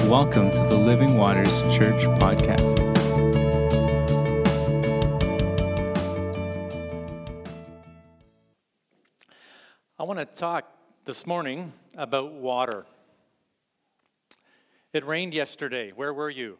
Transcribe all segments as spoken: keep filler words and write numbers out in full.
Welcome to the Living Waters Church podcast. I want to talk this morning about water. It rained yesterday. Where were you?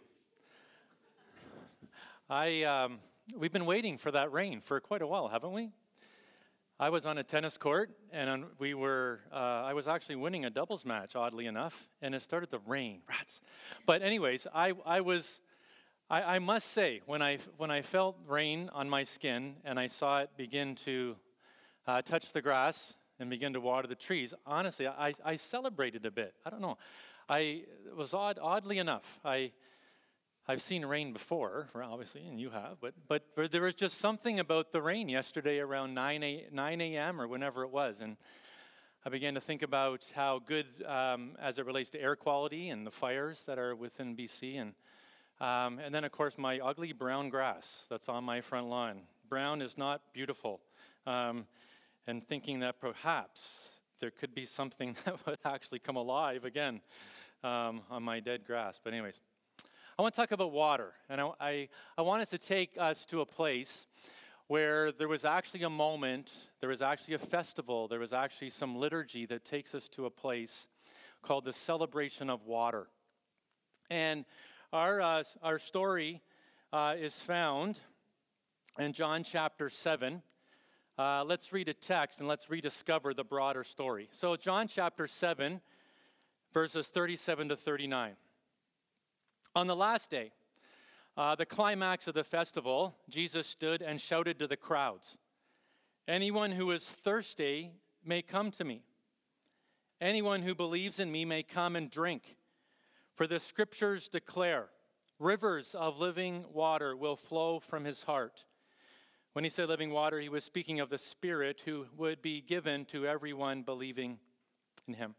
I um, we've been waiting for that rain for quite a while, haven't we? I was on a tennis court, and on, we were. Uh, I was actually winning a doubles match, oddly enough, and it started to rain. Rats. But anyways, I I was. I, I must say, when I when I felt rain on my skin and I saw it begin to uh, touch the grass and begin to water the trees, honestly, I I celebrated a bit. I don't know. I it was odd. Oddly enough, I. I've seen rain before, obviously, and you have, but but there was just something about the rain yesterday around nine a.m. or whenever it was, and I began to think about how good, um, as it relates to air quality and the fires that are within B C, and um, and then, of course, my ugly brown grass that's on my front lawn. Brown is not beautiful, um, and thinking that perhaps there could be something that would actually come alive again um, on my dead grass, but anyways. I want to talk about water, and I, I, I want us to take us to a place where there was actually a moment, there was actually a festival, there was actually some liturgy that takes us to a place called the celebration of water. And our, uh, our story uh, is found in John chapter seven. Uh, let's read a text and let's rediscover the broader story. So John chapter seven, verses thirty-seven to thirty-nine. On the last day, uh, the climax of the festival, Jesus stood and shouted to the crowds, "Anyone who is thirsty may come to me. Anyone who believes in me may come and drink. For the scriptures declare, rivers of living water will flow from his heart." When he said living water, he was speaking of the Spirit who would be given to everyone believing in him.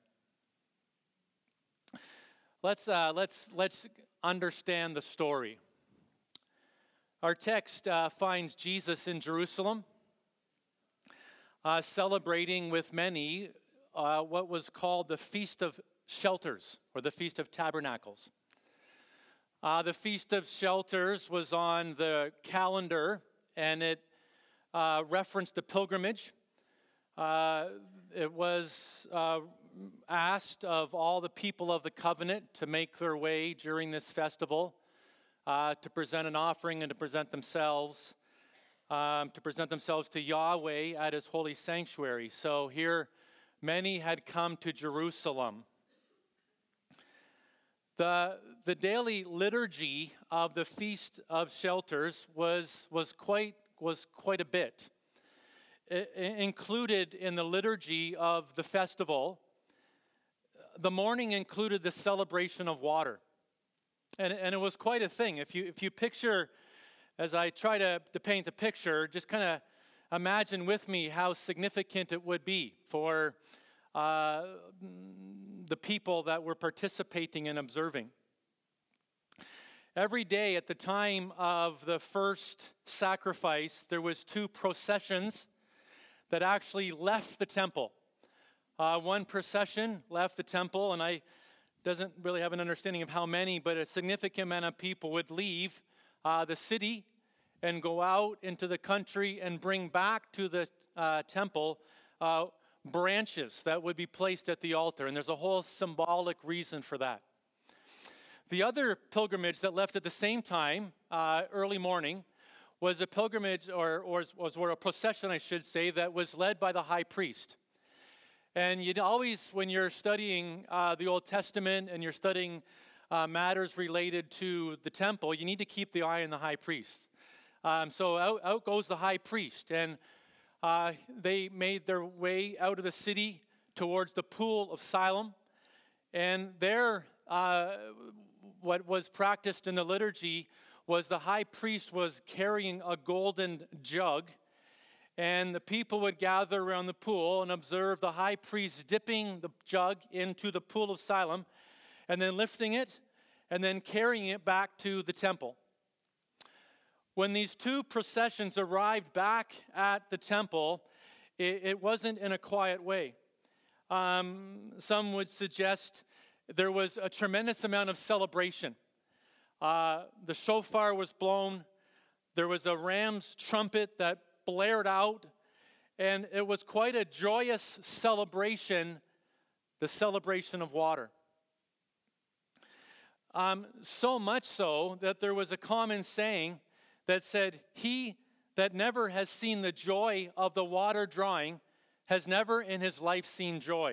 Let's uh, let's let's understand the story. Our text uh, finds Jesus in Jerusalem, uh, celebrating with many uh, what was called the Feast of Shelters, or the Feast of Tabernacles. Uh, the Feast of Shelters was on the calendar, and it uh, referenced the pilgrimage. Uh, it was uh, asked of all the people of the covenant to make their way during this festival, uh, to present an offering and to present themselves, um, to present themselves to Yahweh at his holy sanctuary. So here, many had come to Jerusalem. The, the daily liturgy of the Feast of Shelters was, was, quite, was quite a bit. It, it included in the liturgy of the festival, the morning included the celebration of water. And, and it was quite a thing. If you if you picture, as I try to, to paint the picture, just kind of imagine with me how significant it would be for uh, the people that were participating and observing. Every day at the time of the first sacrifice, there was two processions that actually left the temple. Uh, one procession left the temple, and I doesn't really have an understanding of how many, but a significant amount of people would leave uh, the city and go out into the country and bring back to the uh, temple uh, branches that would be placed at the altar, and there's a whole symbolic reason for that. The other pilgrimage that left at the same time, uh, early morning, was a pilgrimage, or, or was or a procession, I should say, that was led by the high priest. And you'd always, when you're studying uh, the Old Testament and you're studying uh, matters related to the temple, you need to keep the eye on the high priest. Um, so out, out goes the high priest, and uh, they made their way out of the city towards the pool of Siloam. And there, uh, what was practiced in the liturgy was the high priest was carrying a golden jug, and the people would gather around the pool and observe the high priest dipping the jug into the pool of Siloam, and then lifting it, and then carrying it back to the temple. When these two processions arrived back at the temple, it, it wasn't in a quiet way. Um, some would suggest there was a tremendous amount of celebration. Uh, the shofar was blown. There was a ram's trumpet that blared out. And it was quite a joyous celebration, the celebration of water. Um, so much so that there was a common saying that said, "He that never has seen the joy of the water drawing has never in his life seen joy."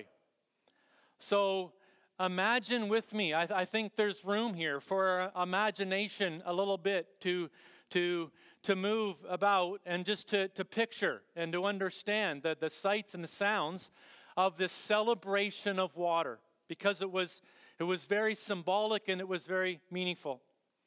So imagine with me, I, I think there's room here for imagination a little bit to, to, to move about and just to, to picture and to understand the, the sights and the sounds of this celebration of water, because it was, it was very symbolic and it was very meaningful.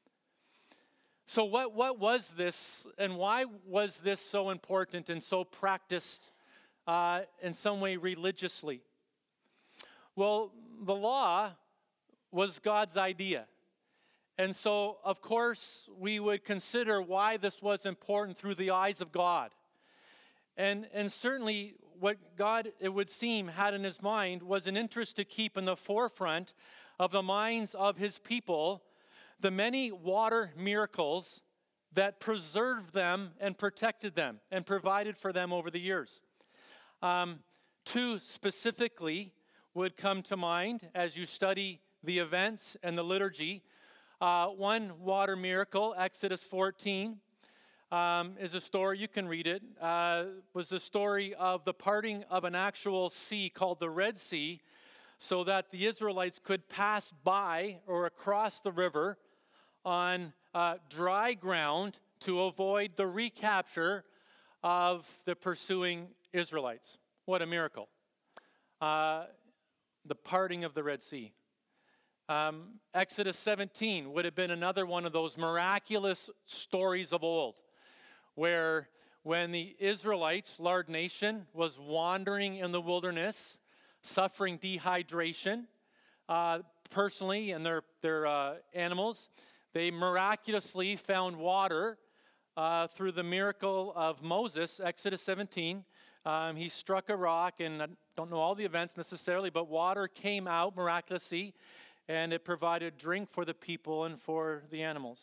So what, what was this, and why was this so important and so practiced uh, in some way religiously? Well, the law was God's idea. And so, of course, we would consider why this was important through the eyes of God. And, and certainly what God, it would seem, had in his mind was an interest to keep in the forefront of the minds of his people the many water miracles that preserved them and protected them and provided for them over the years. Um, two specifically would come to mind as you study the events and the liturgy. Uh, one water miracle, Exodus fourteen, um, is a story, you can read it, uh, was the story of the parting of an actual sea called the Red Sea, so that the Israelites could pass by or across the river on uh, dry ground to avoid the recapture of the pursuing Israelites. What a miracle. Uh, the parting of the Red Sea. Um, Exodus seventeen would have been another one of those miraculous stories of old, where when the Israelites, large nation, was wandering in the wilderness, suffering dehydration, uh, personally and their, their uh, animals, they miraculously found water uh, through the miracle of Moses, Exodus seventeen. Um, he struck a rock, and I don't know all the events necessarily, but water came out miraculously, and it provided drink for the people and for the animals.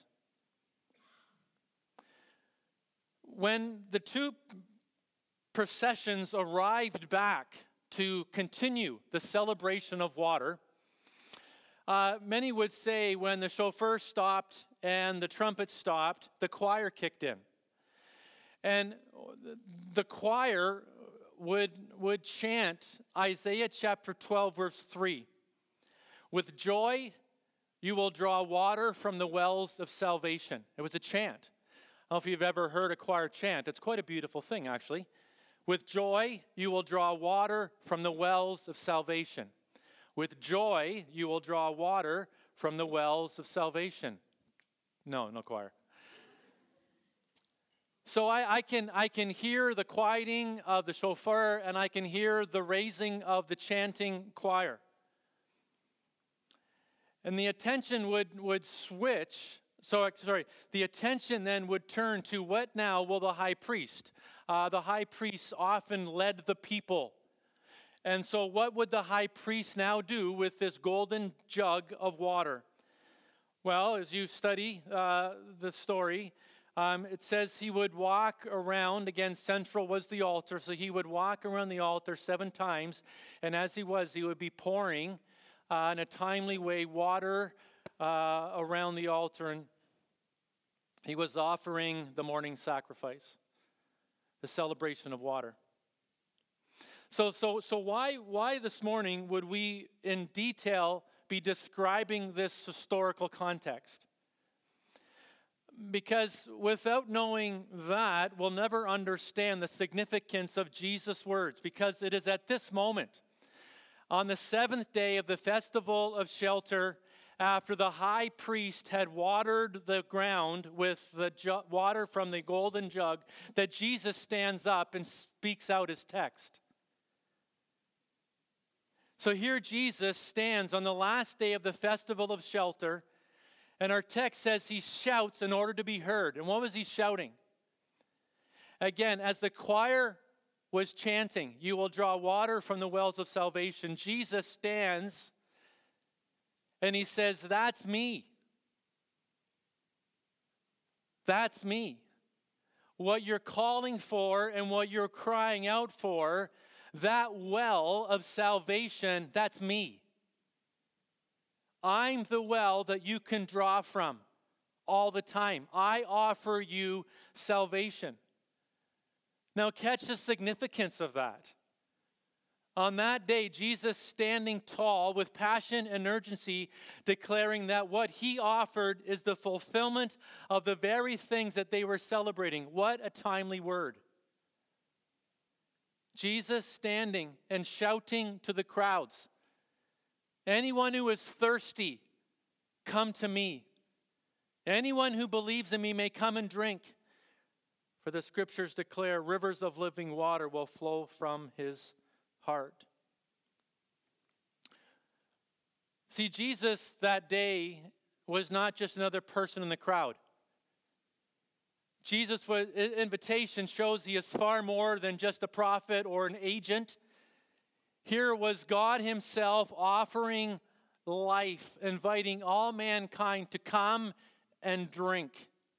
When the two processions arrived back to continue the celebration of water, uh, many would say when the chauffeur stopped and the trumpet stopped, the choir kicked in. And the choir would, would chant Isaiah chapter twelve, verse three. "With joy you will draw water from the wells of salvation." It was a chant. I don't know if you've ever heard a choir chant. It's quite a beautiful thing, actually. "With joy you will draw water from the wells of salvation." With joy you will draw water from the wells of salvation. No, no choir. So I, I can I can hear the quieting of the shofar, and I can hear the raising of the chanting choir. And the attention would, would switch. So, sorry, the attention then would turn to what now will the high priest? Uh, the high priest often led the people. And so what would the high priest now do with this golden jug of water? Well, as you study uh, the story, um, it says he would walk around. Again, central was the altar. So he would walk around the altar seven times. And as he was, he would be pouring uh, in a timely way water uh, around the altar. And he was offering the morning sacrifice, the celebration of water. So, so, so why, why this morning would we in detail be describing this historical context? Because without knowing that, we'll never understand the significance of Jesus' words. Because it is at this moment, on the seventh day of the festival of shelter, after the high priest had watered the ground with the ju- water from the golden jug, that Jesus stands up and speaks out his text. So here Jesus stands on the last day of the festival of shelter, and our text says he shouts in order to be heard. And what was he shouting? Again, as the choir was chanting, "You will draw water from the wells of salvation," Jesus stands And he says, that's me. That's me. What you're calling for and what you're crying out for, that well of salvation, that's me. I'm the well that you can draw from all the time. I offer you salvation. Now catch the significance of that. On that day, Jesus standing tall with passion and urgency, declaring that what he offered is the fulfillment of the very things that they were celebrating. What a timely word. Jesus standing and shouting to the crowds, anyone who is thirsty, come to me. Anyone who believes in me may come and drink. For the scriptures declare rivers of living water will flow from his heart. See, Jesus that day was not just another person in the crowd. Jesus' invitation shows he is far more than just a prophet or an agent. Here was God himself offering life, inviting all mankind to come and drink.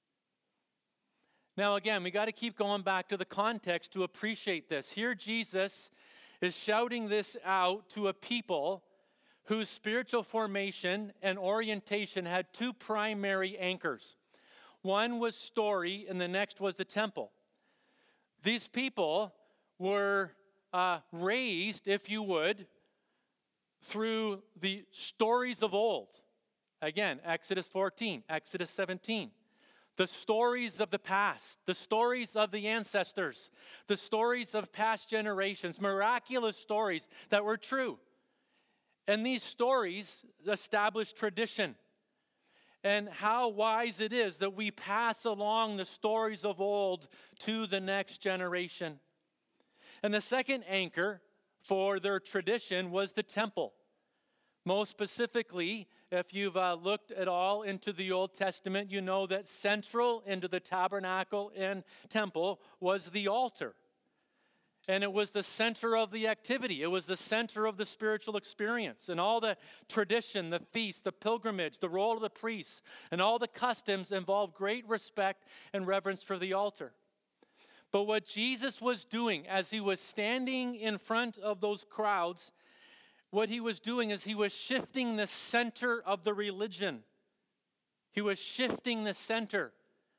Now again, we got to keep going back to the context to appreciate this. Here Jesus is shouting this out to a people whose spiritual formation and orientation had two primary anchors. One was story, and the next was the temple. These people were uh, raised, if you would, through the stories of old. Again, Exodus fourteen, Exodus seventeen. The stories of the past, the stories of the ancestors, the stories of past generations, miraculous stories that were true. And these stories establish tradition. And how wise it is that we pass along the stories of old to the next generation. And the second anchor for their tradition was the temple. Most specifically, if you've uh, looked at all into the Old Testament, you know that central into the tabernacle and temple was the altar. And it was the center of the activity. It was the center of the spiritual experience. And all the tradition, the feast, the pilgrimage, the role of the priests, and all the customs involved great respect and reverence for the altar. But what Jesus was doing as he was standing in front of those crowds, what he was doing is he was shifting the center of the religion. He was shifting the center.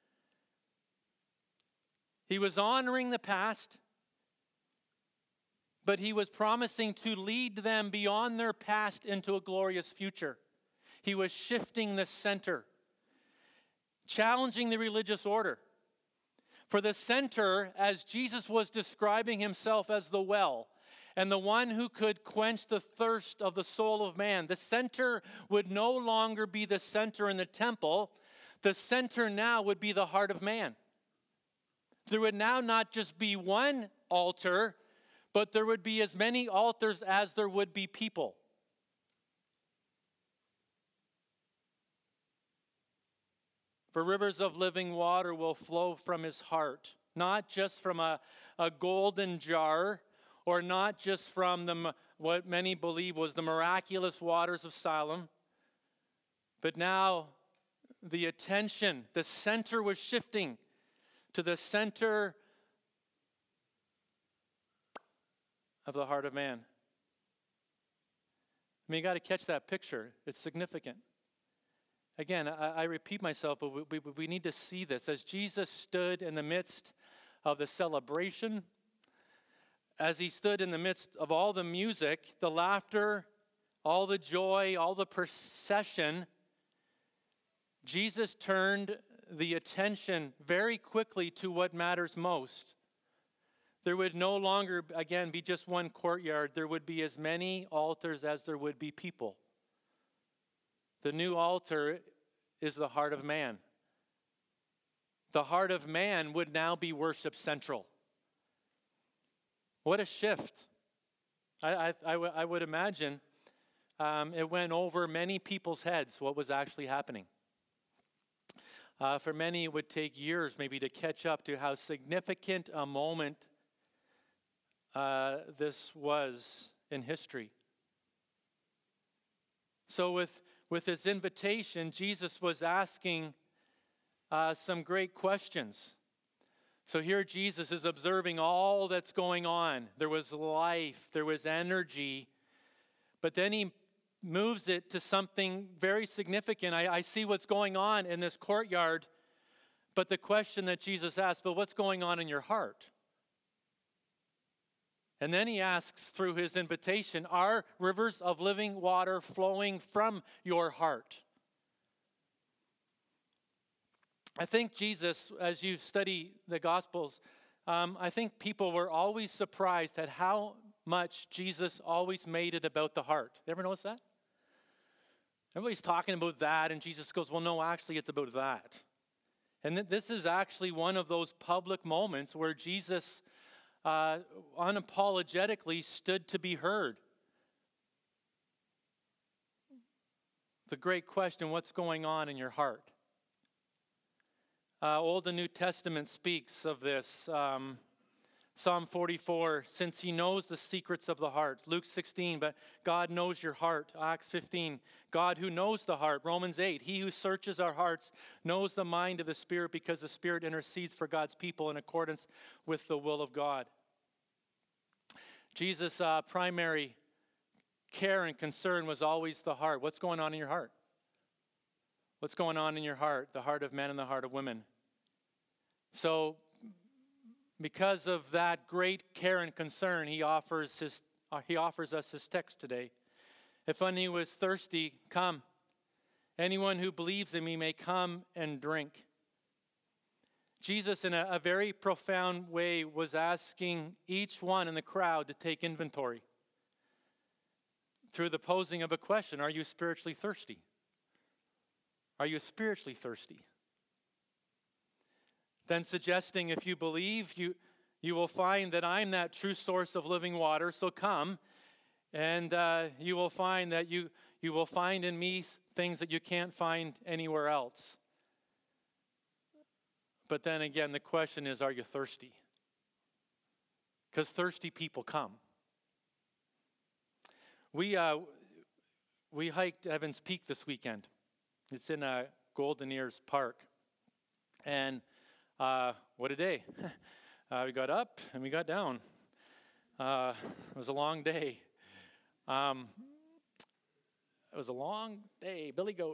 He was honoring the past, but he was promising to lead them beyond their past into a glorious future. He was shifting the center, challenging the religious order. For the center, as Jesus was describing himself as the well, and the one who could quench the thirst of the soul of man, the center would no longer be the center in the temple. The center now would be the heart of man. There would now not just be one altar, but there would be as many altars as there would be people. For rivers of living water will flow from his heart, not just from a, a golden jar, or not just from the, what many believe was the miraculous waters of Siloam, but now the attention, the center was shifting to the center of the heart of man. I mean, you got to catch that picture. It's significant. Again, I, I repeat myself, but we, we, we need to see this. As Jesus stood in the midst of the celebration, as he stood in the midst of all the music, the laughter, all the joy, all the procession, Jesus turned the attention very quickly to what matters most. There would no longer, again, be just one courtyard. There would be as many altars as there would be people. The new altar is the heart of man. The heart of man would now be worship central. What a shift. I, I, I, w- I would imagine um, it went over many people's heads what was actually happening. Uh, for many, it would take years maybe to catch up to how significant a moment uh, this was in history. So with, with his invitation, Jesus was asking uh, some great questions. So here Jesus is observing all that's going on. There was life, there was energy, but then he moves it to something very significant. I, I see what's going on in this courtyard, but the question that Jesus asked, but what's going on in your heart? And then he asks through his invitation, are rivers of living water flowing from your heart? I think Jesus, as you study the Gospels, um, I think people were always surprised at how much Jesus always made it about the heart. You ever notice that? Everybody's talking about that, and Jesus goes, well, no, actually, it's about that. And th- this is actually one of those public moments where Jesus uh, unapologetically stood to be heard. The great question, what's going on in your heart? Uh, Old and New Testament speaks of this. Um, Psalm forty-four, since he knows the secrets of the heart. Luke sixteen, but God knows your heart. Acts fifteen, God who knows the heart. Romans eight, he who searches our hearts knows the mind of the Spirit because the Spirit intercedes for God's people in accordance with the will of God. Jesus' uh, primary care and concern was always the heart. What's going on in your heart? What's going on in your heart? The heart of men and the heart of women. So, because of that great care and concern, he offers his uh, he offers us his text today. If any was thirsty, come. Anyone who believes in me may come and drink. Jesus, in a, a very profound way, was asking each one in the crowd to take inventory through the posing of a question: are you spiritually thirsty? Are you spiritually thirsty? Then suggesting if you believe, you, you will find that I'm that true source of living water, so come, and uh, you will find that you, you will find in me things that you can't find anywhere else. But then again, the question is, are you thirsty? Because thirsty people come. We, uh, we hiked Evans Peak this weekend. It's in uh, Golden Ears Park. And uh, what a day. uh, we got up and we got down. Uh, it was a long day. Um, it was a long day. Billy Goat.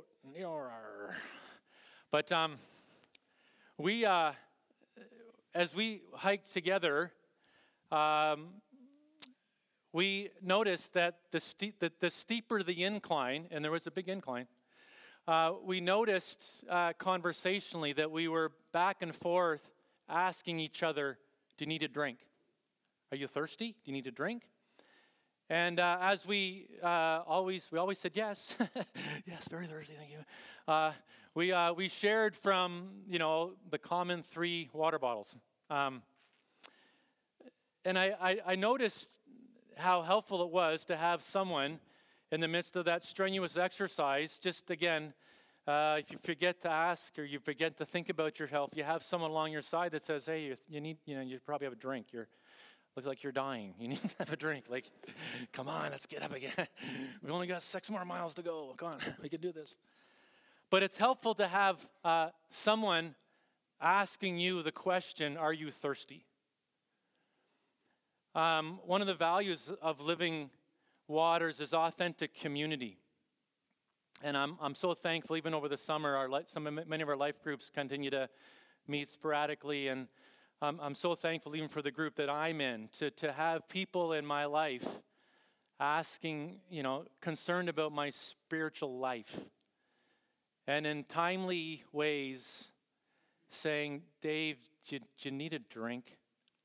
But um, we, uh, as we hiked together, um, we noticed that the, ste- the, the steeper the incline, and there was a big incline, Uh, we noticed uh, conversationally that we were back and forth asking each other, do you need a drink? Are you thirsty? Do you need a drink? And uh, as we uh, always, we always said yes. Yes, very thirsty, thank you. Uh, we, uh, we shared from, you know, the common three water bottles. Um, and I, I, I noticed how helpful it was to have someone in the midst of that strenuous exercise. Just again, uh, if you forget to ask or you forget to think about your health, you have someone along your side that says, hey, you, you need, you know, you probably have a drink. You're, look like you're dying. You need to have a drink. Like, come on, let's get up again. We've only got six more miles to go. Come on, we can do this. But it's helpful to have uh, someone asking you the question, are you thirsty? Um, one of the values of living waters is authentic community. And I'm I'm so thankful, even over the summer, our some many of our life groups continue to meet sporadically, and um, I'm so thankful even for the group that I'm in, to, to have people in my life asking, you know, concerned about my spiritual life. And in timely ways saying, Dave, do you, do you need a drink?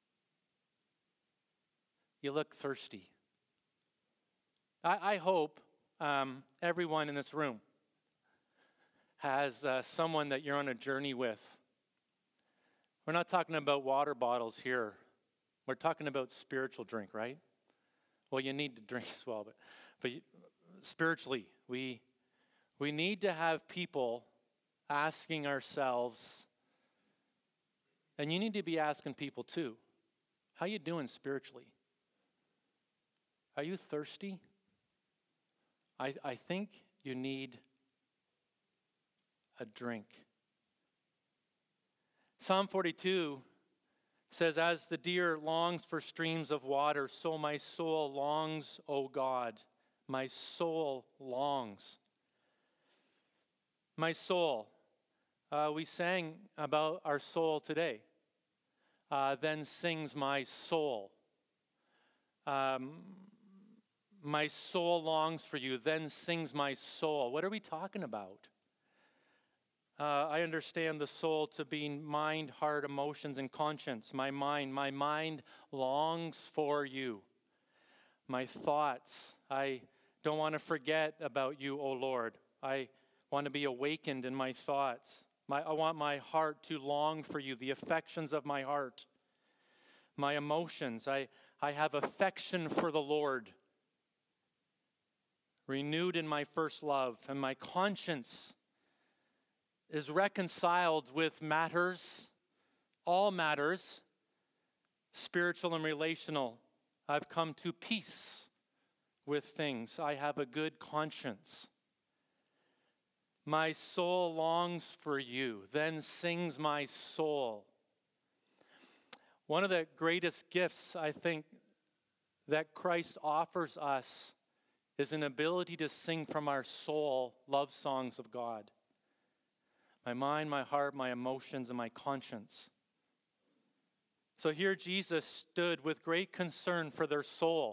You look thirsty. I, I hope um, everyone in this room has uh, someone that you're on a journey with. We're not talking about water bottles here. We're talking about spiritual drink, right? Well, you need to drink as well, but but you, spiritually, we we need to have people asking ourselves, and you need to be asking people too, how you doing spiritually? Are you thirsty? I, I think you need a drink. Psalm forty-two says, as the deer longs for streams of water, so my soul longs, O God. My soul longs. My soul. Uh, we sang about our soul today. Uh, then sings my soul. Um, my soul longs for you. Then sings my soul. What are we talking about? Uh, I understand the soul to be mind, heart, emotions, and conscience. My mind, my mind longs for you. My thoughts, I don't want to forget about you, O Lord. I want to be awakened in my thoughts. My, I want my heart to long for you, the affections of my heart. My emotions, I, I have affection for the Lord, renewed in my first love, and my conscience is reconciled with matters, all matters, spiritual and relational. I've come to peace with things. I have a good conscience. My soul longs for you, then sings my soul. One of the greatest gifts, I think, that Christ offers us is an ability to sing from our soul love songs of God. My mind, my heart, my emotions, and my conscience. So here Jesus stood with great concern for their soul,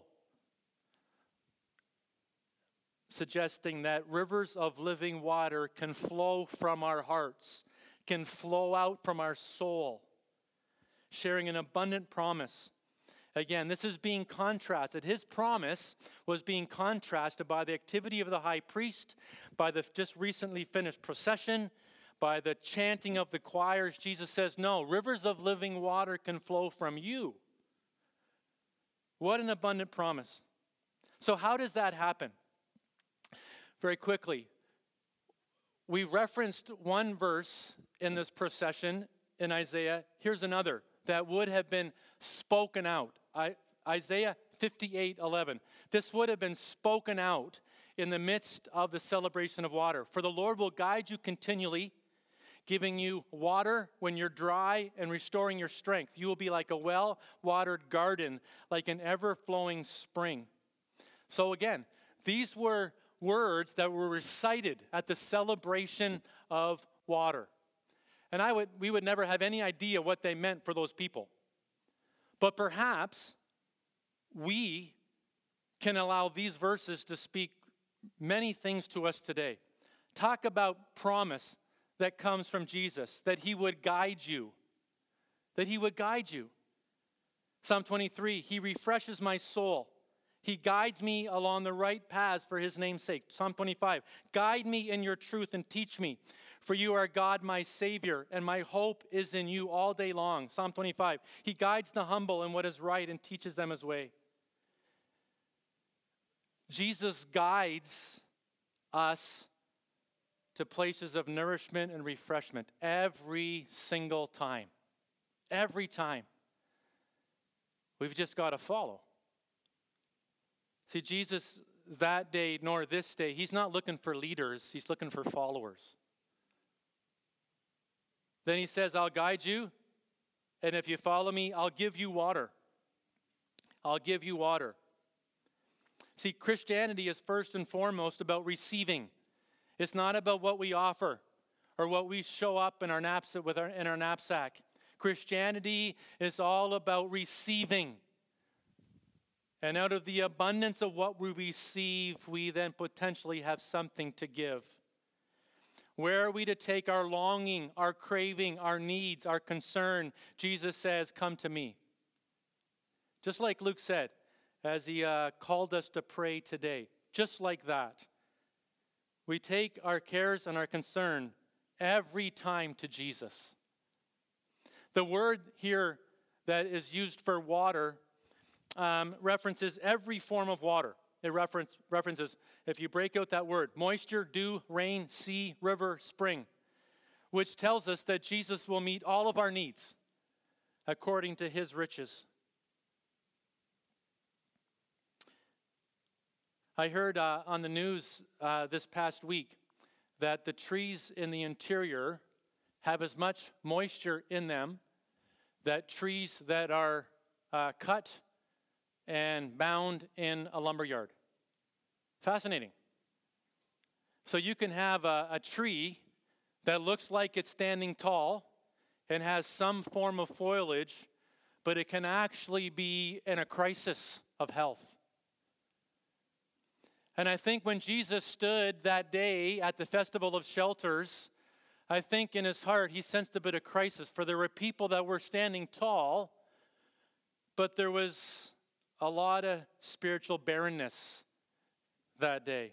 suggesting that rivers of living water can flow from our hearts, can flow out from our soul, sharing an abundant promise. Again, this is being contrasted. His promise was being contrasted by the activity of the high priest, by the just recently finished procession, by the chanting of the choirs. Jesus says, no, rivers of living water can flow from you. What an abundant promise. So how does that happen? Very quickly, we referenced one verse in this procession in Isaiah. Here's another that would have been spoken out. I, Isaiah fifty-eight eleven. This would have been spoken out in the midst of the celebration of water. For the Lord will guide you continually, giving you water when you're dry and restoring your strength. You will be like a well-watered garden, like an ever-flowing spring. So again, these were words that were recited at the celebration of water. And I would, we would never have any idea what they meant for those people. But perhaps we can allow these verses to speak many things to us today. Talk about promise that comes from Jesus, that he would guide you, that he would guide you. Psalm twenty-three, he refreshes my soul. He guides me along the right paths for his name's sake. Psalm twenty-five, guide me in your truth and teach me, for you are God, my Savior, and my hope is in you all day long. Psalm twenty-five, he guides the humble in what is right and teaches them his way. Jesus guides us to places of nourishment and refreshment every single time. Every time. We've just got to follow. See, Jesus that day nor this day, he's not looking for leaders, he's looking for followers. Then he says, I'll guide you, and if you follow me, I'll give you water. I'll give you water. See, Christianity is first and foremost about receiving. It's not about what we offer or what we show up in our knapsack with our in our knapsack. Christianity is all about receiving. And out of the abundance of what we receive, we then potentially have something to give. Where are we to take our longing, our craving, our needs, our concern? Jesus says, come to me. Just like Luke said, as he uh, called us to pray today. Just like that. We take our cares and our concern every time to Jesus. The word here that is used for water um, references every form of water. It reference, references, if you break out that word, moisture, dew, rain, sea, river, spring, which tells us that Jesus will meet all of our needs according to his riches. I heard uh, on the news uh, this past week that the trees in the interior have as much moisture in them that trees that are uh, cut and bound in a lumber yard. Fascinating. So you can have a, a tree that looks like it's standing tall and has some form of foliage, but it can actually be in a crisis of health. And I think when Jesus stood that day at the Festival of Shelters, I think in his heart he sensed a bit of crisis, for there were people that were standing tall, but there was a lot of spiritual barrenness that day.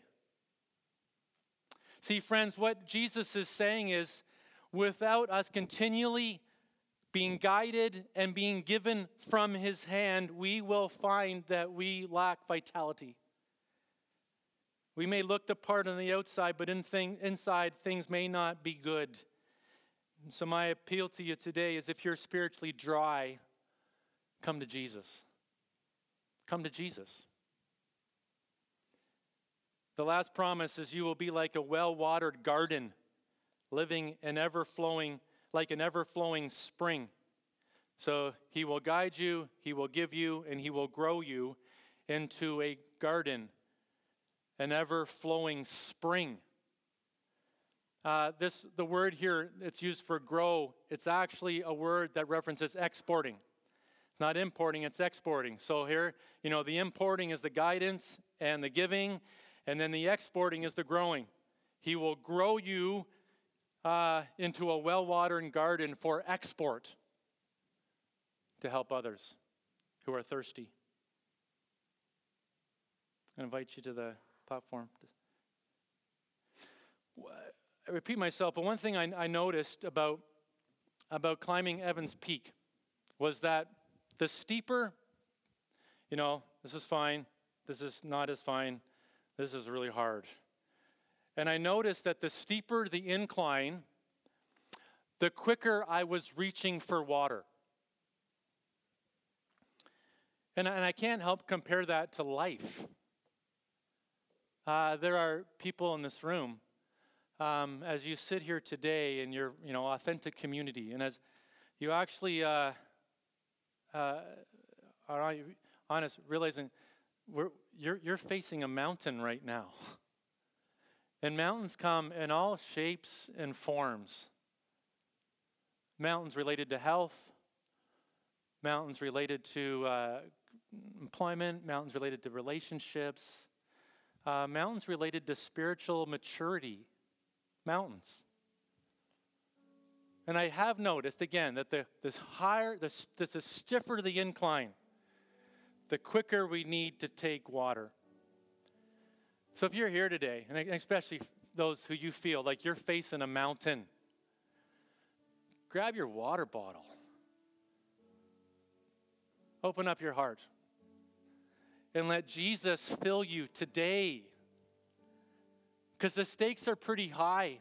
See, friends, what Jesus is saying is, without us continually being guided and being given from his hand, we will find that we lack vitality. We may look the part on the outside, but in thing, inside things may not be good. So my appeal to you today is, if you're spiritually dry, come to Jesus. Come to Jesus. The last promise is, you will be like a well-watered garden, living an ever-flowing, like an ever-flowing spring. So he will guide you, he will give you, and he will grow you into a garden, an ever-flowing spring. Uh, this the word here, it's used for grow. It's actually a word that references exporting. It's not importing, it's exporting. So here, you know, the importing is the guidance and the giving, and then the exporting is the growing. He will grow you uh, into a well-watered garden for export to help others who are thirsty. I invite you to the platform. I repeat myself, but one thing I, I noticed about, about climbing Evans Peak was that the steeper, you know, this is fine, this is not as fine, this is really hard. And I noticed that the steeper the incline, the quicker I was reaching for water. And, and I can't help compare that to life. Uh, there are people in this room, um, as you sit here today in your, you know, authentic community, and as you actually uh, uh, are honest, realizing we're, you're, you're facing a mountain right now. And mountains come in all shapes and forms. Mountains related to health, mountains related to uh, employment, mountains related to relationships, uh, mountains related to spiritual maturity, mountains. And I have noticed, again, that the this higher, this, this is stiffer the incline, the quicker we need to take water. So if you're here today, and especially those who you feel like you're facing a mountain, grab your water bottle. Open up your heart. And let Jesus fill you today. Because the stakes are pretty high.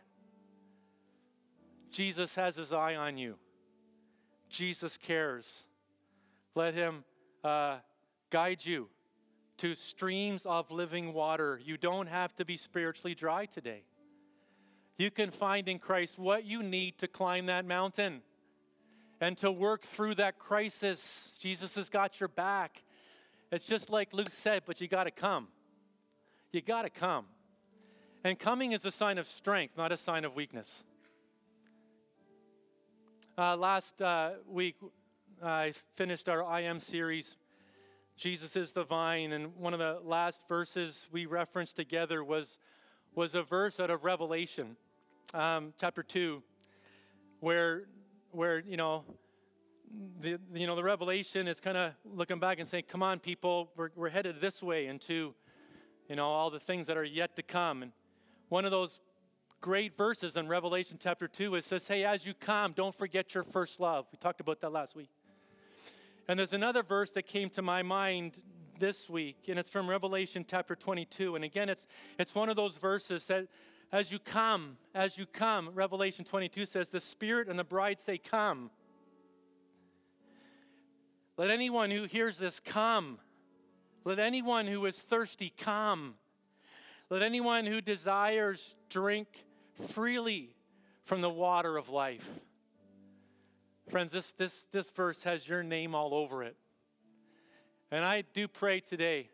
Jesus has his eye on you. Jesus cares. Let him uh, guide you to streams of living water. You don't have to be spiritually dry today. You can find in Christ what you need to climb that mountain and to work through that crisis. Jesus has got your back. It's just like Luke said, but you got to come. You got to come. And coming is a sign of strength, not a sign of weakness. Uh, last uh, week, I finished our I Am series, Jesus is the vine, and one of the last verses we referenced together was, was a verse out of Revelation, um, chapter two, where, where you know, the you know the Revelation is kind of looking back and saying, "Come on, people, we're we're headed this way into, you know, all the things that are yet to come." And one of those great verses in Revelation chapter two, it says, "Hey, as you come, don't forget your first love." We talked about that last week. And there's another verse that came to my mind this week, and it's from Revelation chapter twenty-two. And again, it's it's one of those verses that as you come, as you come, Revelation twenty-two says, "The Spirit and the bride say, come." Let anyone who hears this come. Let anyone who is thirsty come. Let anyone who desires drink freely from the water of life. Friends, this, this, this verse has your name all over it. And I do pray today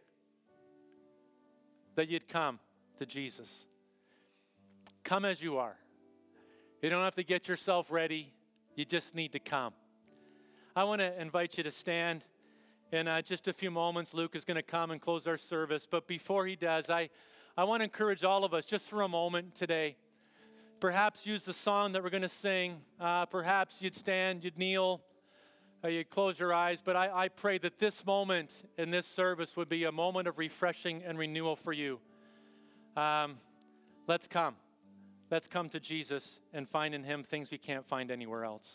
that you'd come to Jesus. Come as you are. You don't have to get yourself ready. You just need to come. I want to invite you to stand. In uh, just a few moments, Luke is going to come and close our service. But before he does, I, I want to encourage all of us just for a moment today. Perhaps use the song that we're going to sing. Uh, perhaps you'd stand, you'd kneel, uh, you'd close your eyes. But I, I pray that this moment in this service would be a moment of refreshing and renewal for you. Um, let's come. Let's come to Jesus and find in him things we can't find anywhere else.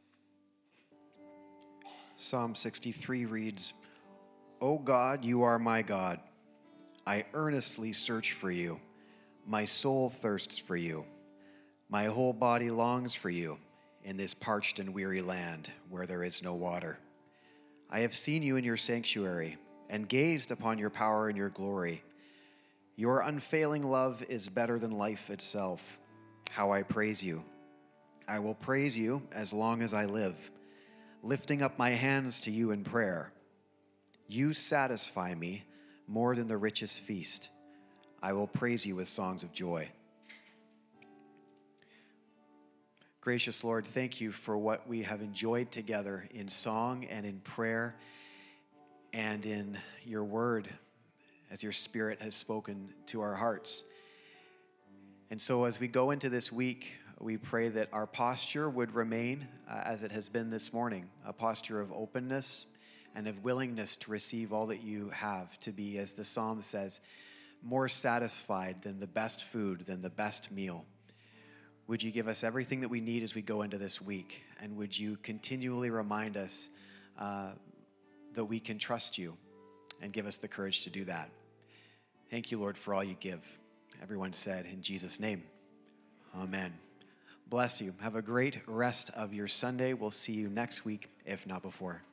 Psalm sixty-three reads, O God, you are my God. I earnestly search for you. My soul thirsts for you. My whole body longs for you in this parched and weary land where there is no water. I have seen you in your sanctuary and gazed upon your power and your glory. Your unfailing love is better than life itself. How I praise you. I will praise you as long as I live, lifting up my hands to you in prayer. You satisfy me more than the richest feast. I will praise you with songs of joy. Gracious Lord, thank you for what we have enjoyed together in song and in prayer and in your word as your Spirit has spoken to our hearts. And so as we go into this week, we pray that our posture would remain uh, as it has been this morning, a posture of openness and of willingness to receive all that you have, to be, as the psalm says, more satisfied than the best food, than the best meal. Would you give us everything that we need as we go into this week? And would you continually remind us uh, that we can trust you and give us the courage to do that? Thank you, Lord, for all you give. Everyone said, in Jesus' name, amen. Bless you. Have a great rest of your Sunday. We'll see you next week, if not before.